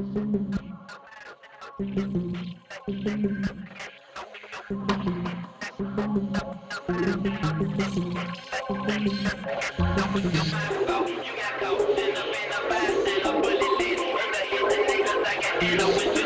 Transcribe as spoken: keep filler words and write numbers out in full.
You got caught in a bin, a fast and a bullet lit. When the hit the niggas, I got that over.